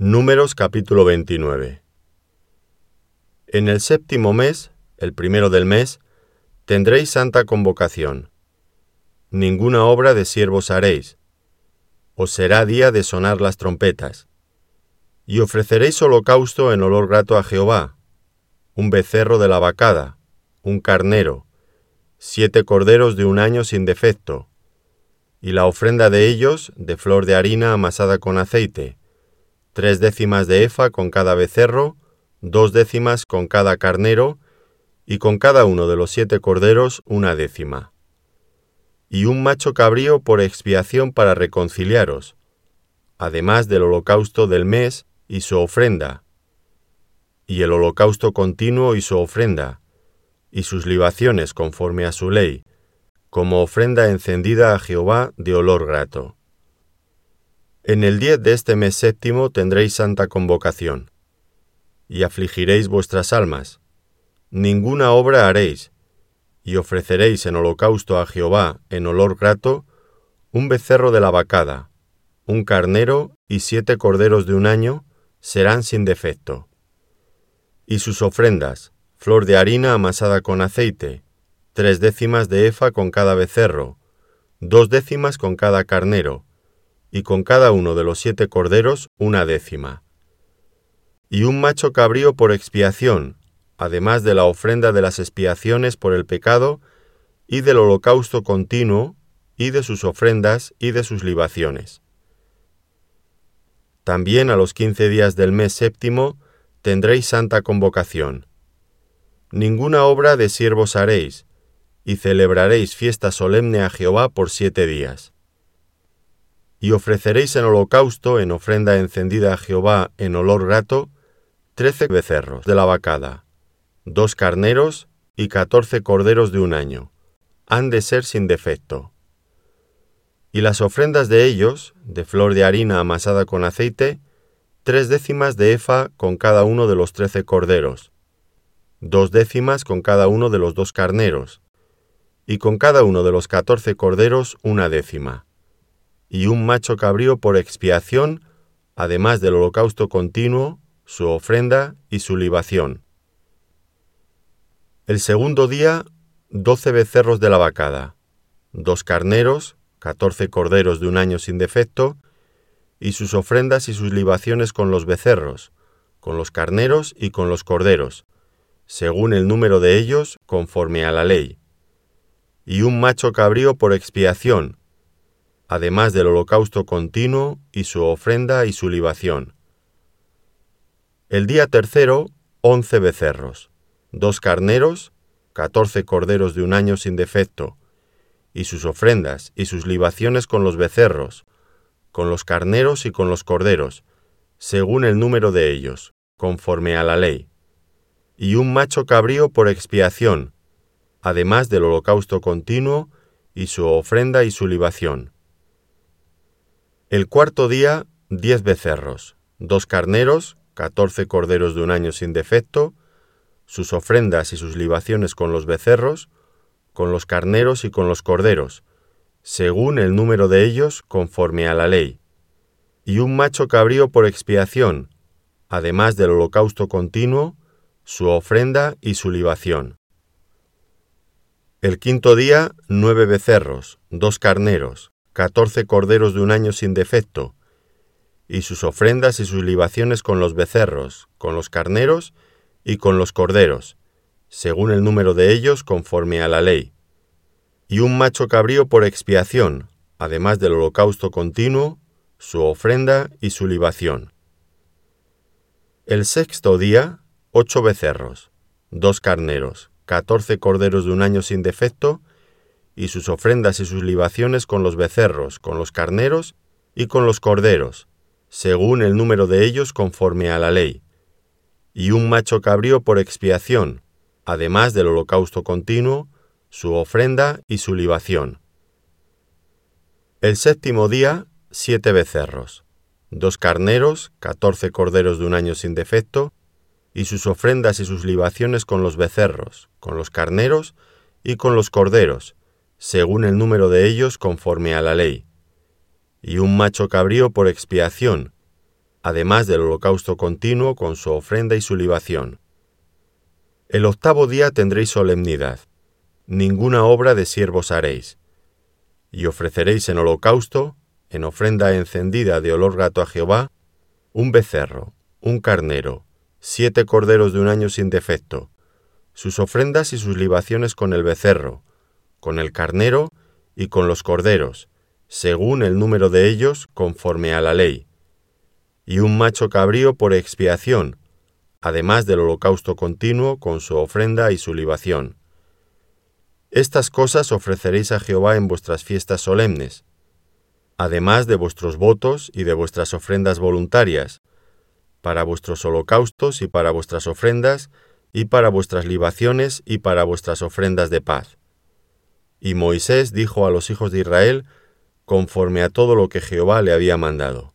Números capítulo 29. En el 7º mes, el primero del mes, tendréis santa convocación. Ninguna obra de siervos haréis. Os será día de sonar las trompetas. Y ofreceréis holocausto en olor grato a Jehová, un becerro de la vacada, un carnero, 7 corderos de un año sin defecto, y la ofrenda de ellos de flor de harina amasada con aceite, 3 décimas de efa con cada becerro, 2 décimas con cada carnero, y con cada uno de los 7 corderos 1 décima. Y un macho cabrío por expiación para reconciliaros, además del holocausto del mes y su ofrenda, y el holocausto continuo y su ofrenda, y sus libaciones conforme a su ley, como ofrenda encendida a Jehová de olor grato. En el 10 de este mes 7º tendréis santa convocación, y afligiréis vuestras almas. Ninguna obra haréis, y ofreceréis en holocausto a Jehová en olor grato un becerro de la vacada, un carnero y 7 corderos de un año serán sin defecto. Y sus ofrendas, flor de harina amasada con aceite, 3 décimas de efa con cada becerro, 2 décimas con cada carnero, y con cada uno de los 7 corderos 1 décima. Y un macho cabrío por expiación, además de la ofrenda de las expiaciones por el pecado, y del holocausto continuo, y de sus ofrendas y de sus libaciones. También a los 15 días del mes 7º tendréis santa convocación. Ninguna obra de siervos haréis, y celebraréis fiesta solemne a Jehová por 7 días. Y ofreceréis en holocausto, en ofrenda encendida a Jehová en olor grato, 13 becerros de la vacada, 2 carneros y 14 corderos de un año. Han de ser sin defecto. Y las ofrendas de ellos, de flor de harina amasada con aceite, 3 décimas de efa con cada uno de los 13 corderos, 2 décimas con cada uno de los 2 carneros, y con cada uno de los 14 corderos 1 décima. Y un macho cabrío por expiación, además del holocausto continuo, su ofrenda y su libación. El segundo día, 12 becerros de la vacada, 2 carneros, 14 corderos de un año sin defecto, y sus ofrendas y sus libaciones con los becerros, con los carneros y con los corderos, según el número de ellos, conforme a la ley. Y un macho cabrío por expiación, además del holocausto continuo y su ofrenda y su libación. El día tercero, 11 becerros, 2 carneros, 14 corderos de un año sin defecto, y sus ofrendas y sus libaciones con los becerros, con los carneros y con los corderos, según el número de ellos, conforme a la ley. Y un macho cabrío por expiación, además del holocausto continuo y su ofrenda y su libación. El cuarto día, 10 becerros, 2 carneros, 14 corderos de un año sin defecto, sus ofrendas y sus libaciones con los becerros, con los carneros y con los corderos, según el número de ellos, conforme a la ley. Y un macho cabrío por expiación, además del holocausto continuo, su ofrenda y su libación. El quinto día, 9 becerros, 2 carneros, 14 corderos de un año sin defecto, y sus ofrendas y sus libaciones con los becerros, con los carneros y con los corderos, según el número de ellos conforme a la ley. Y un macho cabrío por expiación, además del holocausto continuo, su ofrenda y su libación. El sexto día, 8 becerros, 2 carneros, 14 corderos de un año sin defecto, y sus ofrendas y sus libaciones con los becerros, con los carneros y con los corderos, según el número de ellos conforme a la ley. Y un macho cabrío por expiación, además del holocausto continuo, su ofrenda y su libación. El séptimo día, 7 becerros, 2 carneros, 14 corderos de un año sin defecto, y sus ofrendas y sus libaciones con los becerros, con los carneros y con los corderos, según el número de ellos conforme a la ley. Y un macho cabrío por expiación, además del holocausto continuo con su ofrenda y su libación. El 8º día tendréis solemnidad, ninguna obra de siervos haréis, y ofreceréis en holocausto, en ofrenda encendida de olor grato a Jehová, un becerro, un carnero, 7 corderos de un año sin defecto, sus ofrendas y sus libaciones con el becerro, con el carnero y con los corderos, según el número de ellos conforme a la ley, y un macho cabrío por expiación, además del holocausto continuo con su ofrenda y su libación. Estas cosas ofreceréis a Jehová en vuestras fiestas solemnes, además de vuestros votos y de vuestras ofrendas voluntarias, para vuestros holocaustos y para vuestras ofrendas, y para vuestras libaciones y para vuestras ofrendas de paz. Y Moisés dijo a los hijos de Israel, conforme a todo lo que Jehová le había mandado.